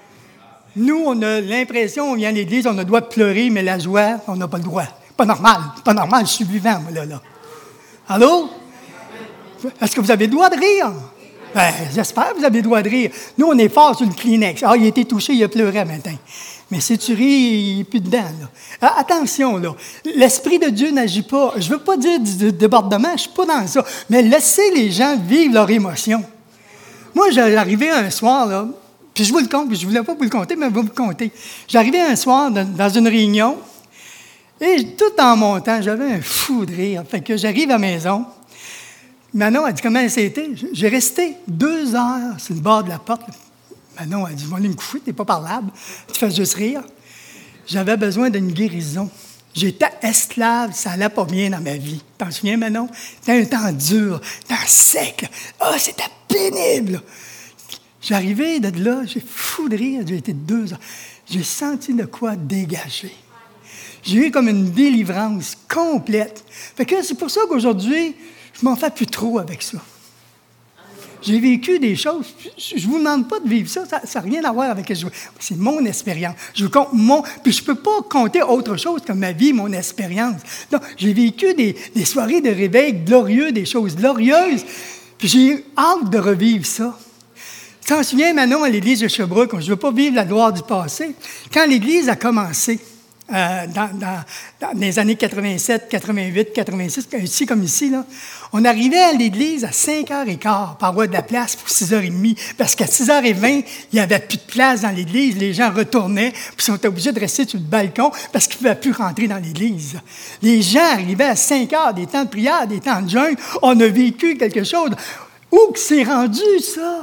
Nous, on a l'impression, on vient à l'Église, on a le droit de pleurer, mais la joie, on n'a pas le droit. Pas normal. Pas normal, je suis vivant, moi, là. là. Allô? Est-ce que vous avez le droit de rire? Ben, j'espère que vous avez le droit de rire. Nous, on est fort sur le Kleenex. Ah, il a été touché, il a pleuré un matin. Mais si tu ris, il n'est plus dedans. Là. Ah, attention, là. L'Esprit de Dieu n'agit pas. Je ne veux pas dire du débordement, je ne suis pas dans ça. Mais laissez les gens vivre leurs émotions. Moi, j'arrivais un soir, là, puis je vous le compte, puis je ne voulais pas vous le compter, mais je vais vous le compter. J'arrivais un soir dans une réunion, et tout en montant, j'avais un fou de rire. Fait que j'arrive à la maison. Manon a dit comment ça a été. J'ai resté deux heures sur le bord de la porte. Manon a dit, je vais aller me coucher, t'es pas parlable. Tu fais juste rire. J'avais besoin d'une guérison. J'étais esclave, ça allait pas bien dans ma vie. T'en souviens, Manon? C'était un temps dur, un temps sec. Ah, oh, c'était pénible. J'arrivais de là, j'ai fou de rire, j'ai été deux heures. J'ai senti de quoi dégager. J'ai eu comme une délivrance complète. Fait que c'est pour ça qu'aujourd'hui, je m'en fais plus trop avec ça. J'ai vécu des choses. Je ne vous demande pas de vivre ça. Ça n'a rien à voir avec ce que je veux. C'est mon expérience. Je compte mon. Puis je ne peux pas compter autre chose que ma vie, mon expérience. Donc, j'ai vécu des, des soirées de réveil glorieux, des choses glorieuses. Puis j'ai eu hâte de revivre ça. Tu t'en souviens, Manon, à l'Église de Sherbrooke, je ne veux pas vivre la gloire du passé. Quand l'Église a commencé, Euh, dans, dans, dans les années quatre-vingt-sept, quatre-vingt-huit, quatre-vingt-six, ici comme ici, là, on arrivait à l'église à cinq heures quinze pour avoir de la place pour six heures trente, parce qu'à six heures vingt, il n'y avait plus de place dans l'église, les gens retournaient, puis sont obligés de rester sur le balcon parce qu'ils ne pouvaient plus rentrer dans l'église. Les gens arrivaient à cinq heures, des temps de prière, des temps de jeûne, on a vécu quelque chose. Où que c'est rendu, ça?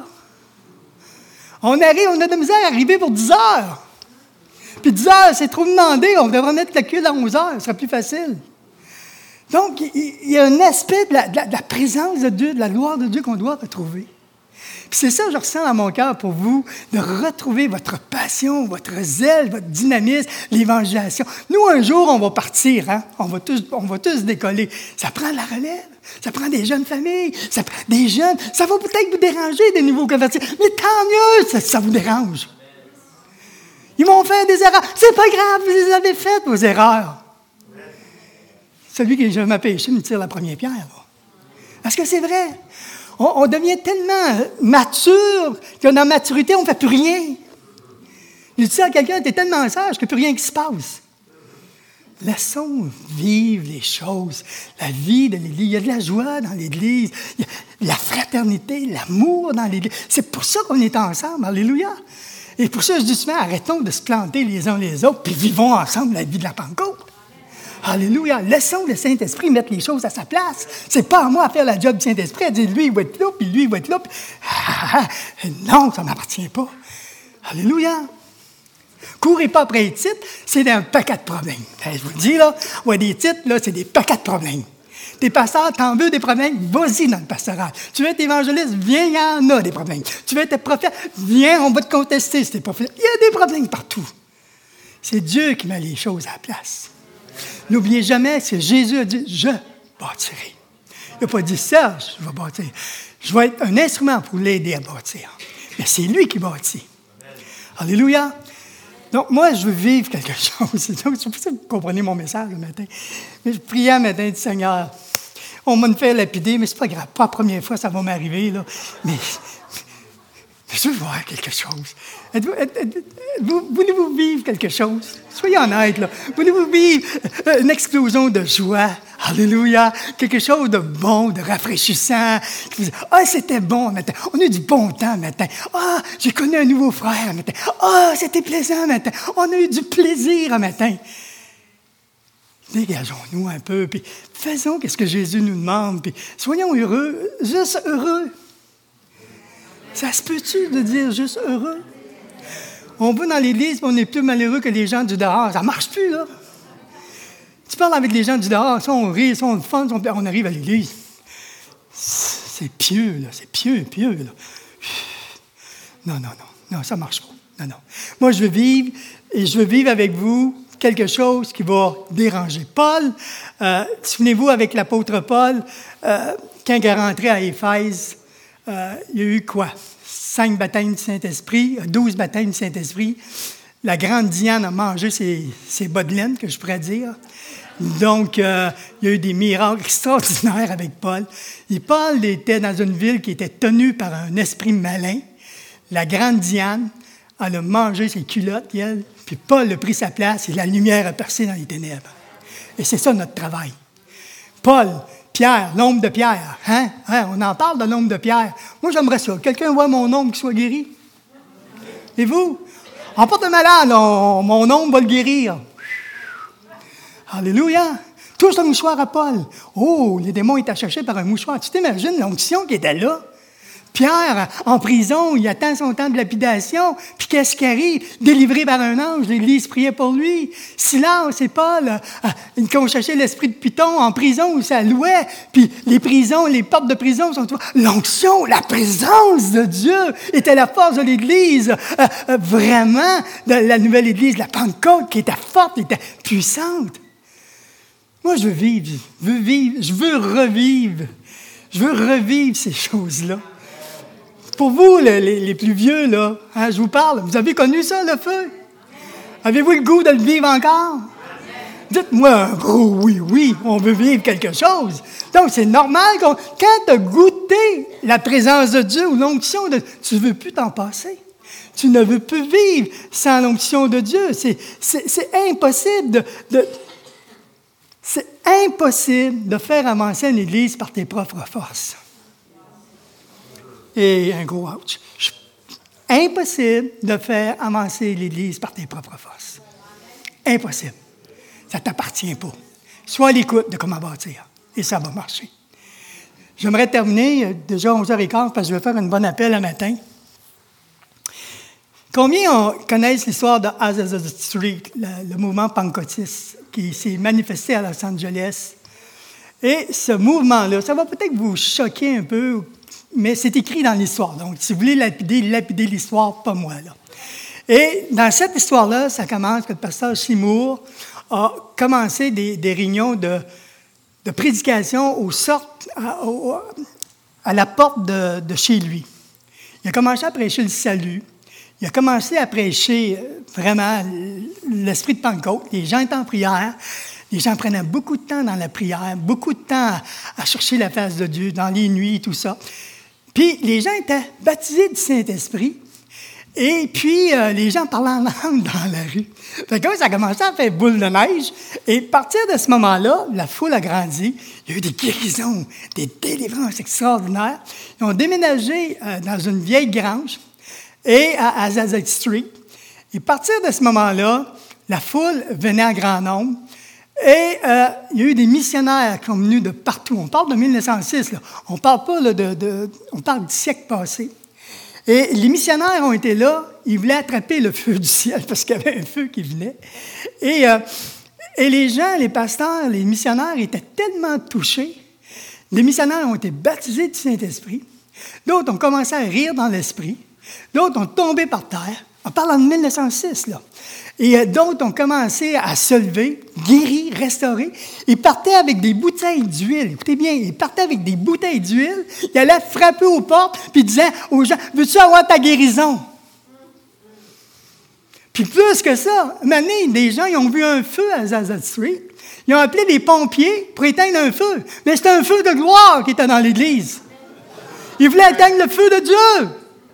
On arrive, on a de la misère à arriver pour dix heures. Puis dix heures, c'est trop demandé. On devrait mettre la queue à onze heures. Ce serait plus facile. Donc, il y a un aspect de la, de, la, de la présence de Dieu, de la gloire de Dieu qu'on doit retrouver. Puis c'est ça que je ressens dans mon cœur pour vous, de retrouver votre passion, votre zèle, votre dynamisme, l'évangélisation. Nous, un jour, on va partir, hein? On va tous, on va tous décoller. Ça prend de la relève, ça prend des jeunes familles, ça prend des jeunes. Ça va peut-être vous déranger, des nouveaux convertis, mais tant mieux, ça, ça vous dérange. Ils vont faire des erreurs. C'est pas grave, vous les avez faites, vos erreurs. Celui qui n'a jamais péché me tire la première pierre. Là. Est-ce que c'est vrai? On, on devient tellement mature que dans la maturité, on ne fait plus rien. Je dis ça à quelqu'un, tu es tellement sage qu'il n'y a plus rien qui se passe. Laissons vivre les choses. La vie de l'Église. Il y a de la joie dans l'Église. Il y a de la fraternité, l'amour dans l'Église. C'est pour ça qu'on est ensemble. Alléluia. Et pour ça, je dis souvent, arrêtons de se planter les uns les autres, puis vivons ensemble la vie de la Pentecôte. Alléluia. Laissons le Saint-Esprit mettre les choses à sa place. C'est pas à moi à faire la job du Saint-Esprit, à dire lui, il va être là, puis lui, il va être là. Puis... Ah, ah, non, ça ne m'appartient pas. Alléluia. Courez pas après les titres, c'est un paquet de problèmes. Je vous le dis, là, ouais, des titres, là, c'est des paquets de problèmes. Tes pasteurs, t'en veux des problèmes? Vas-y dans le pastoral. Tu veux être évangéliste? Viens, il y en a des problèmes. Tu veux être prophète? Viens, on va te contester si t'es prophète. Il y a des problèmes partout. C'est Dieu qui met les choses à la place. N'oubliez jamais que Jésus a dit « Je bâtirai ». Il n'a pas dit « Serge, je vais bâtir ». Je vais être un instrument pour l'aider à bâtir. Mais c'est lui qui bâtit. Alléluia. Donc, moi, je veux vivre quelque chose. Donc, je ne sais pas si vous comprenez mon message le matin. Mais je priais un matin du Seigneur. On m'a fait lapider, mais c'est pas grave. Pas la première fois, ça va m'arriver, là. Mais, mais je veux voir quelque chose. Êtes-vous, êtes-vous, voulez-vous vivre quelque chose? Soyez honnêtes, là. Voulez-vous vivre une explosion de joie? Alléluia! Quelque chose de bon, de rafraîchissant. Ah, c'était bon matin. On a eu du bon temps matin. Ah, j'ai connu un nouveau frère matin. Ah, c'était plaisant matin. On a eu du plaisir un matin. Dégageons-nous un peu, puis faisons ce que Jésus nous demande, puis soyons heureux, juste heureux. Ça se peut-tu de dire juste heureux? On va dans l'Église, mais on est plus malheureux que les gens du dehors. Ça ne marche plus, là. Tu parles avec les gens du dehors, ça, on rit, ça, on fun, on arrive à l'Église. C'est pieux, là. C'est pieux, pieux, là. Non, non, non. Non, ça ne marche pas. Non, non. Moi, je veux vivre, et je veux vivre avec vous quelque chose qui va déranger. Paul, euh, souvenez-vous, avec l'apôtre Paul, euh, quand il est rentré à Éphèse, euh, il y a eu quoi? Cinq baptêmes du Saint-Esprit, douze baptêmes du Saint-Esprit. La grande Diane a mangé ses, ses bas de laine, que je pourrais dire. Donc, euh, il y a eu des miracles extraordinaires avec Paul. Et Paul était dans une ville qui était tenue par un esprit malin. La grande Diane, elle a mangé ses culottes, elle, puis Paul a pris sa place et la lumière a percé dans les ténèbres. Et c'est ça notre travail. Paul, Pierre, l'ombre de Pierre. Hein? Hein? On en parle de l'ombre de Pierre. Moi, j'aimerais ça. Quelqu'un voit mon ombre qui soit guéri? Et vous? En porte malade, on, mon ombre va le guérir. Alléluia! Touche le mouchoir à Paul. Oh, les démons étaient cherchés par un mouchoir. Tu t'imagines l'onction qui était là? Pierre, en prison, il attend son temps de lapidation. Puis qu'est-ce qui arrive? Délivré par un ange, l'Église priait pour lui. Silas et Paul, euh, ils ont cherché l'esprit de Python en prison où ça louait. Puis les prisons, les portes de prison sont ouvertes. L'onction, la présence de Dieu était la force de l'Église. Euh, euh, vraiment, de la nouvelle Église, la Pentecôte, qui était forte, qui était puissante. Moi, je veux vivre, je veux vivre, je veux revivre. Je veux revivre ces choses-là. Pour vous, les, les, les plus vieux, là, hein, je vous parle, vous avez connu ça, le feu? Avez-vous le goût de le vivre encore? Dites-moi un gros oui, oui, on veut vivre quelque chose. Donc, c'est normal qu'on, quand tu as goûté la présence de Dieu ou l'onction de Dieu, tu ne veux plus t'en passer. Tu ne veux plus vivre sans l'onction de Dieu. C'est, c'est, c'est impossible de, de, c'est impossible de faire avancer une Église par tes propres forces. Et un gros ouch. Impossible de faire avancer l'Église par tes propres forces. Impossible. Ça ne t'appartient pas. Sois à l'écoute de comment bâtir. Et ça va marcher. J'aimerais terminer, déjà onze heures quinze, parce que je vais faire un bon appel le matin. Combien connaissent l'histoire de Azusa Street, le, le mouvement pentecôtiste qui s'est manifesté à Los Angeles? Et ce mouvement-là, ça va peut-être vous choquer un peu, mais c'est écrit dans l'histoire. Donc, si vous voulez lapider, lapidez l'histoire, pas moi, là. Et dans cette histoire-là, ça commence que le pasteur Seymour a commencé des, des réunions de, de prédication aux sortes, à, au, à la porte de, de chez lui. Il a commencé à prêcher le salut. Il a commencé à prêcher vraiment l'esprit de Pentecôte. Les gens étaient en prière. Les gens prenaient beaucoup de temps dans la prière, beaucoup de temps à, à chercher la face de Dieu, dans les nuits et tout ça. Puis les gens étaient baptisés du Saint-Esprit. Et puis, euh, les gens parlaient en langue dans la rue. Fait que ça a commencé à faire boule de neige. Et à partir de ce moment-là, la foule a grandi. Il y a eu des guérisons, des délivrances extraordinaires. Ils ont déménagé euh, dans une vieille grange et à, à Zazac Street. Et à partir de ce moment-là, la foule venait en grand nombre. Et euh, il y a eu des missionnaires qui sont venus de partout. On parle de mille neuf cent six, là. On parle pas là, de, de... On parle du siècle passé. Et les missionnaires ont été là, ils voulaient attraper le feu du ciel parce qu'il y avait un feu qui venait. Et, euh, et les gens, les pasteurs, les missionnaires étaient tellement touchés. Les missionnaires ont été baptisés du Saint-Esprit. D'autres ont commencé à rire dans l'esprit. D'autres ont tombé par terre. On parle en mille neuf cent six, là. Et euh, d'autres ont commencé à se lever, guéris, restaurés. Ils partaient avec des bouteilles d'huile. Écoutez bien, ils partaient avec des bouteilles d'huile. Ils allaient frapper aux portes, puis ils disaient aux gens, « Veux-tu avoir ta guérison? » Puis plus que ça, un moment donné, des gens, ils ont vu un feu à Zazac Street. Ils ont appelé des pompiers pour éteindre un feu. Mais c'était un feu de gloire qui était dans l'église. Ils voulaient éteindre le feu de Dieu.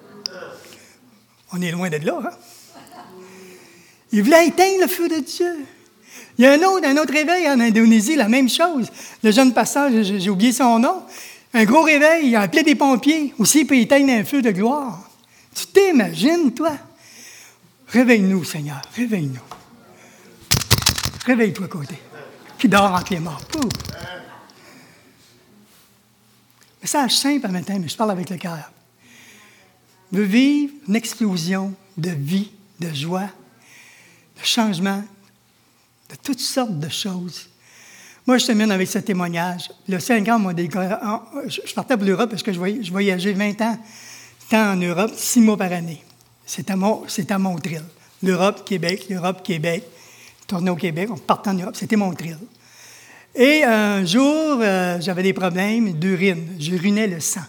On est loin de là, hein? Il voulait éteindre le feu de Dieu. Il y a un autre, un autre réveil en Indonésie, la même chose. Le jeune pasteur, j'ai, j'ai oublié son nom, un gros réveil, il a appelé des pompiers, aussi pour éteindre un feu de gloire. Tu t'imagines, toi? Réveille-nous, Seigneur, réveille-nous. Réveille-toi, côté, qui dort entre les morts. Pouf. Message simple à matin, mais je parle avec le cœur. Je veux vivre une explosion de vie, de joie, de changement, de toutes sortes de choses. Moi, je termine avec ce témoignage. Le cinq ans, moi, je partais pour l'Europe parce que je voyageais vingt ans, temps en Europe, six mois par année. C'est à, Mon, c'est à Montréal. L'Europe, Québec, l'Europe, Québec. Tournais au Québec, on partait en Europe, c'était Montréal. Et un jour, euh, j'avais des problèmes d'urine. J'urinais le sang.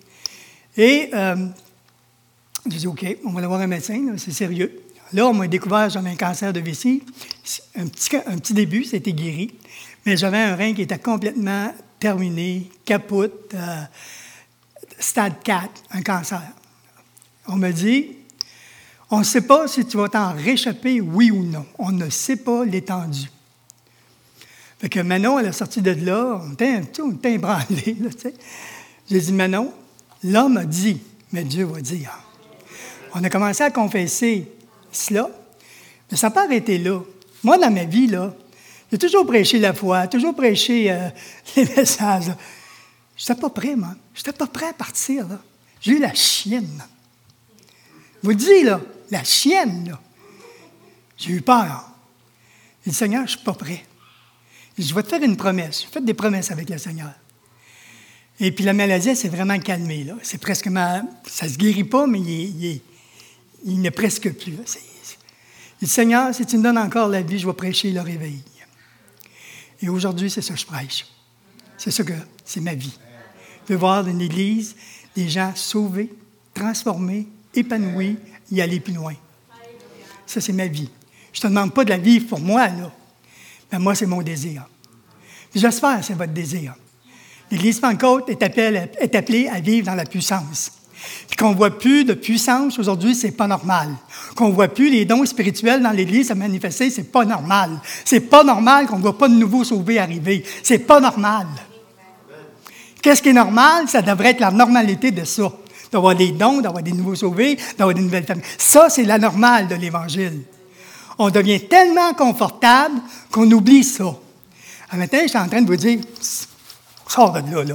Et euh, j'ai dit, OK, on va aller voir un médecin, là, c'est sérieux. Là, on m'a découvert que j'avais un cancer de vessie. Un petit, un petit début, c'était guéri. Mais j'avais un rein qui était complètement terminé, capote, euh, stade quatre, un cancer. On me dit, on ne sait pas si tu vas t'en réchapper, oui ou non. On ne sait pas l'étendue. Fait que Manon, elle est sortie de là, on était un petit, on était ébranlés, là, tu sais. J'ai dit, Manon, l'homme a dit, mais Dieu va dire. On a commencé à confesser cela, mais ça n'a pas arrêté là. Moi, dans ma vie, là, j'ai toujours prêché la foi, toujours prêché euh, les messages. Je n'étais pas prêt, moi. Je n'étais pas prêt à partir, là. J'ai eu la chienne. Je vous le dis, là, la chienne, là. J'ai eu peur. J'ai dit, Seigneur, je ne suis pas prêt. J'ai dit, je vais te faire une promesse. J'ai fait des promesses avec le Seigneur. Et puis la maladie, elle s'est vraiment calmée, là. C'est presque ma... Ça ne se guérit pas, mais il est... Il est Il n'est presque plus. C'est, c'est... Il dit, Seigneur, si tu me donnes encore la vie, je vais prêcher le réveil. Et aujourd'hui, c'est ça que je prêche. C'est ça que c'est ma vie. Je veux voir une église, des gens sauvés, transformés, épanouis, y aller plus loin. Ça, c'est ma vie. Je ne te demande pas de la vivre pour moi, là. Mais moi, c'est mon désir. Puis j'espère que c'est votre désir. L'Église Pentecôte est appelée, est appelée à vivre dans la puissance. Puis qu'on ne voit plus de puissance aujourd'hui, c'est pas normal. Qu'on ne voit plus les dons spirituels dans l'Église se manifester, c'est pas normal. C'est pas normal qu'on ne voit pas de nouveaux sauvés arriver. C'est pas normal. Qu'est-ce qui est normal? Ça devrait être la normalité de ça. D'avoir des dons, d'avoir des nouveaux sauvés, d'avoir des nouvelles familles. Ça, c'est la normale de l'Évangile. On devient tellement confortable qu'on oublie ça. Un matin, je suis en train de vous dire, sors de là, là.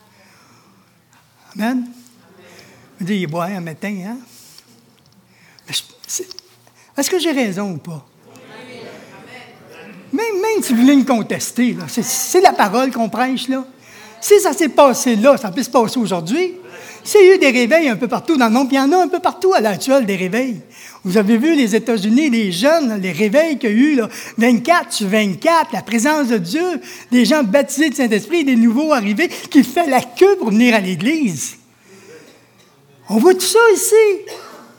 Amen. Je dis, il boit un matin, hein? Mais je, c'est, est-ce que j'ai raison ou pas? Même, même si vous voulez me contester, là, c'est, c'est la parole qu'on prêche, là. Si ça s'est passé là, ça peut se passer aujourd'hui. S'il y a eu des réveils un peu partout dans le monde, puis il y en a un peu partout à l'heure actuelle, des réveils. Vous avez vu les États-Unis, les jeunes, les réveils qu'il y a eu, là, vingt-quatre sur vingt-quatre, la présence de Dieu, des gens baptisés de Saint-Esprit, des nouveaux arrivés qui font la queue pour venir à l'Église. On voit tout ça ici.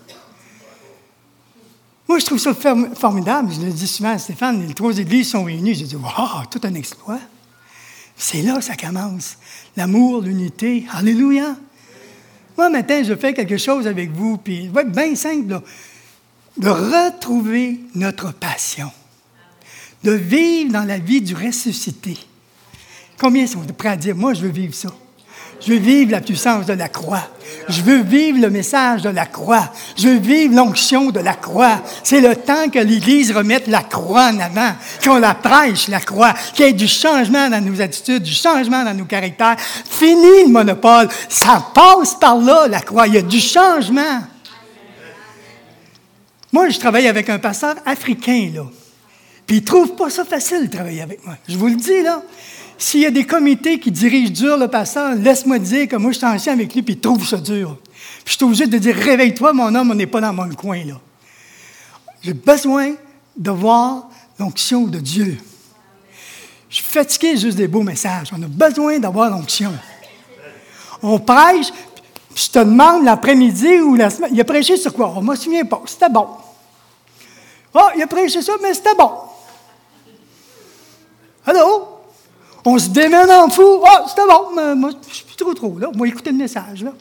Moi, je trouve ça formidable. Je le dis souvent à Stéphane, les trois églises sont réunies. J'ai dit, wow, tout un exploit. C'est là que ça commence. L'amour, l'unité. Alléluia. Moi, matin, je fais quelque chose avec vous, puis il va être bien simple, là, de retrouver notre passion, de vivre dans la vie du ressuscité. Combien sont prêts à dire, moi, je veux vivre ça? Je veux vivre la puissance de la croix. Je veux vivre le message de la croix. Je veux vivre l'onction de la croix. C'est le temps que l'Église remette la croix en avant, qu'on la prêche, la croix, qu'il y ait du changement dans nos attitudes, du changement dans nos caractères. Fini le monopole. Ça passe par là, la croix. Il y a du changement. Moi, je travaille avec un pasteur africain, là. Puis il ne trouve pas ça facile de travailler avec moi. Je vous le dis, là. S'il y a des comités qui dirigent dur le pasteur, laisse-moi dire que moi, je suis ancien avec lui, puis il trouve ça dur. Puis je suis obligé de dire, réveille-toi, mon homme, on n'est pas dans mon coin, là. J'ai besoin de voir l'onction de Dieu. Je suis fatigué juste des beaux messages. On a besoin d'avoir l'onction. On prêche, puis je te demande l'après-midi ou la semaine, il a prêché sur quoi? On ne me souvient pas, c'était bon. Ah, oh, il a prêché ça, mais c'était bon. Allô? On se démène en fou. Ah, oh, c'était bon, mais moi, je suis plus trop trop, là. On va écouter le message, là.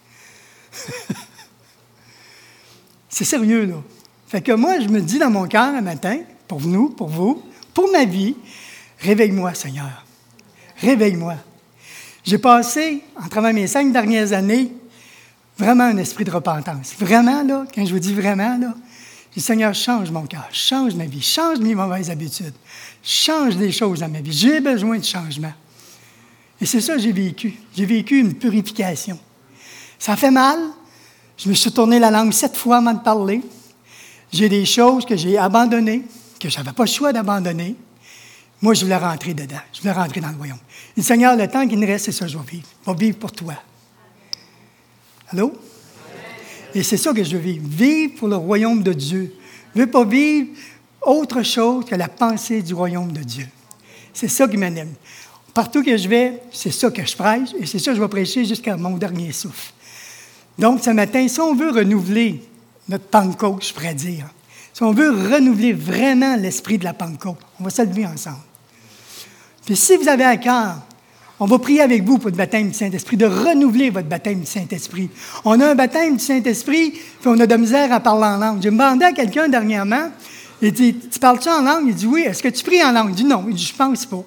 C'est sérieux, là. Fait que moi, je me dis dans mon cœur un matin, pour nous, pour vous, pour ma vie, réveille-moi, Seigneur. Réveille-moi. J'ai passé, en travers mes cinq dernières années, vraiment un esprit de repentance. Vraiment, là, quand je vous dis vraiment, là, je dis, Seigneur, change mon cœur, change ma vie, change mes mauvaises habitudes, change des choses dans ma vie. J'ai besoin de changement. Et c'est ça que j'ai vécu. J'ai vécu une purification. Ça fait mal. Je me suis tourné la langue sept fois avant de parler. J'ai des choses que j'ai abandonnées, que je n'avais pas le choix d'abandonner. Moi, je voulais rentrer dedans. Je voulais rentrer dans le royaume. Et Seigneur, le temps qu'il me reste, c'est ça que je vais vivre. Je vais vivre pour toi. Allô? Et c'est ça que je veux vivre. Vivre pour le royaume de Dieu. Je ne veux pas vivre autre chose que la pensée du royaume de Dieu. C'est ça qui m'anime. Partout que je vais, c'est ça que je prêche et c'est ça que je vais prêcher jusqu'à mon dernier souffle. Donc, ce matin, si on veut renouveler notre Pentecôte, je pourrais dire, si on veut renouveler vraiment l'esprit de la Pentecôte, on va se lever ensemble. Puis si vous avez à cœur, on va prier avec vous pour le baptême du Saint-Esprit, de renouveler votre baptême du Saint-Esprit. On a un baptême du Saint-Esprit, puis on a de la misère à parler en langue. J'ai demandé à quelqu'un dernièrement, il dit, tu parles-tu en langue? Il dit, oui. Est-ce que tu pries en langue? Il dit, non. Il dit, je pense pas.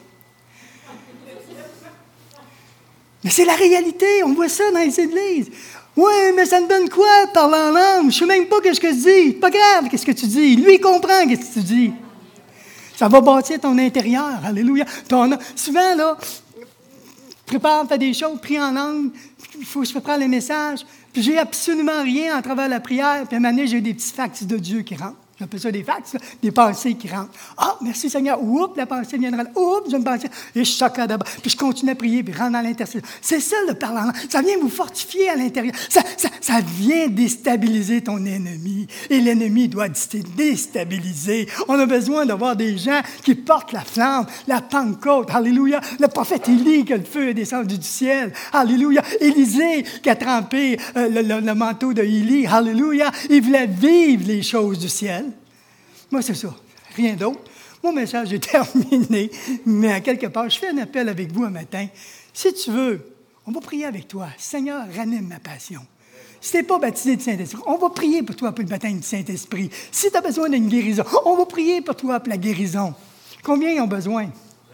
Mais c'est la réalité, on voit ça dans les églises. Oui, mais ça me donne quoi, parler en langue? Je ne sais même pas ce que je dis. Pas grave, qu'est-ce que tu dis. Lui, il comprend ce que tu dis. Ça va bâtir ton intérieur. Alléluia. Ton, souvent, là, prépare, fais des choses, prie en langue, il faut que je prépare les messages. Puis j'ai absolument rien à travers la prière. Puis à un moment donné, j'ai eu des petits fax de Dieu qui rentrent. J'appelle ça des fax, là, des pensées qui rentrent. Ah, merci Seigneur. Oups, la pensée viendra. Oups, je me pensais. Et je choque d'abord. Puis je continue à prier, puis rentre dans l'intercession. C'est ça le parler en langue. Ça vient vous fortifier à l'intérieur. Ça, ça, ça vient déstabiliser ton ennemi. Et l'ennemi doit être déstabilisé. On a besoin d'avoir des gens qui portent la flamme, la Pentecôte. Alléluia. Le prophète Élie, que le feu est descendu du ciel. Alléluia. Élisée, qui a trempé euh, le, le, le manteau de Élie. Alléluia. Il voulait vivre les choses du ciel. Moi, c'est ça. Rien d'autre. Mon message est terminé, mais à quelque part, je fais un appel avec vous un matin. Si tu veux, on va prier avec toi. Seigneur, ranime ma passion. Si tu n'es pas baptisé du Saint-Esprit, on va prier pour toi pour le baptême du Saint-Esprit. Si tu as besoin d'une guérison, on va prier pour toi pour la guérison. Combien ils ont besoin?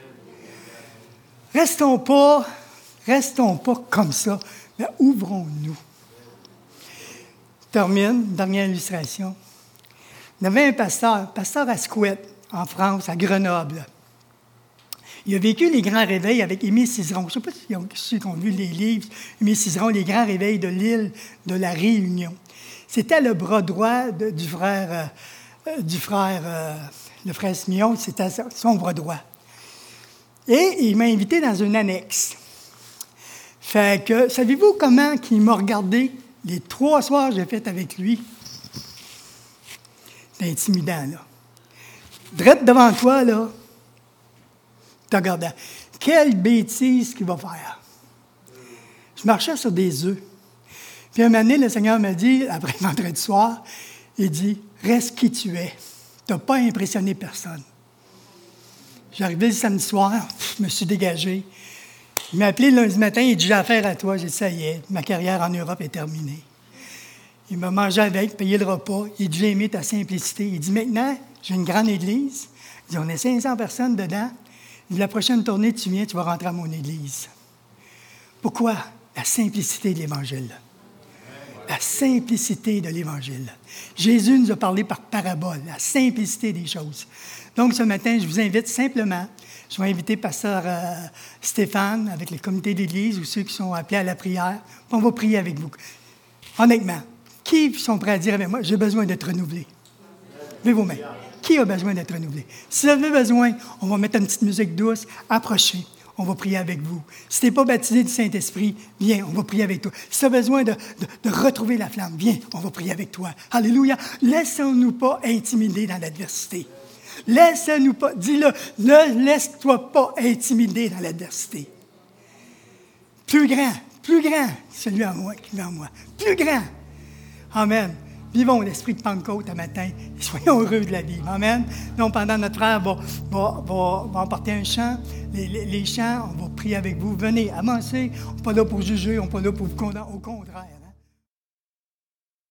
Restons pas, restons pas comme ça, mais ouvrons-nous. Je termine, dernière illustration. Il y avait un pasteur, pasteur Ascouette, en France, à Grenoble. Il a vécu les grands réveils avec Aimé Cizeron. Je ne sais pas si ceux qui ont vu les livres, Aimé Cizeron, les grands réveils de l'île de la Réunion. C'était le bras droit de, du frère, euh, du frère euh, le frère Simeon, c'était son bras droit. Et il m'a invité dans une annexe. Fait que, savez-vous comment il m'a regardé les trois soirs que j'ai fait avec lui? C'est intimidant, là. Drette devant toi, là, te regardant. Quelle bêtise qu'il va faire. Je marchais sur des œufs. Puis un moment donné, le Seigneur m'a dit, après le vendredi soir, il dit, reste qui tu es. Tu n'as pas impressionné personne. J'arrivais le samedi soir, je me suis dégagé. Il m'a appelé le lundi matin, il dit, j'ai affaire à toi. J'ai dit, ça y est, ma carrière en Europe est terminée. Il m'a mangé avec, payé le repas. Il dit, j'ai aimé ta simplicité. Il dit, maintenant, j'ai une grande église. Il dit, on est cinq cents personnes dedans. Il dit, la prochaine tournée, tu viens, tu vas rentrer à mon église. Pourquoi? La simplicité de l'Évangile. La simplicité de l'Évangile. Jésus nous a parlé par parabole, la simplicité des choses. Donc, ce matin, je vous invite simplement, je vais inviter Pasteur euh, Stéphane avec le comité d'église ou ceux qui sont appelés à la prière. On va prier avec vous. Honnêtement, qui sont prêts à dire avec moi, j'ai besoin d'être renouvelé? Levez vos mains. Qui a besoin d'être renouvelé? Si vous avez besoin, on va mettre une petite musique douce, approchez. On va prier avec vous. Si tu n'es pas baptisé du Saint-Esprit, viens, on va prier avec toi. Si tu as besoin de, de, de retrouver la flamme, viens, on va prier avec toi. Alléluia. Laissons-nous pas intimider dans l'adversité. Laisse-nous pas, dis-le, ne laisse-toi pas intimider dans l'adversité. Plus grand, plus grand, celui en moi qui est en moi. Plus grand. Amen. Vivons l'esprit de Pentecôte un matin et soyons heureux de la vie. Amen. Donc, pendant notre frère va, va, va, va emporter un chant, les, les, les chants, on va prier avec vous. Venez, avancez. On n'est pas là pour juger, on n'est pas là pour vous condamner. Au contraire.